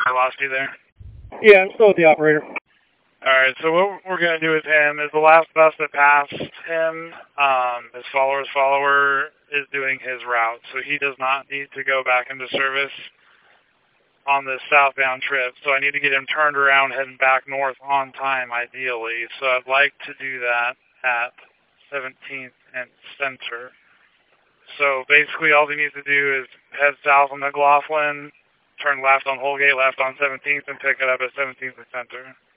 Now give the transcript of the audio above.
I lost you there. Yeah, I'm still with the operator. Alright, so what we're going to do with him is the last bus that passed him, his follower is doing his route, so he does not need to go back into service on this southbound trip. So I need to get him turned around, heading back north on time, ideally. So I'd like to do that at 17th and Center. So basically all he needs to do is head south on McLaughlin, turn left on Holgate, left on 17th, and pick it up at 17th and Center.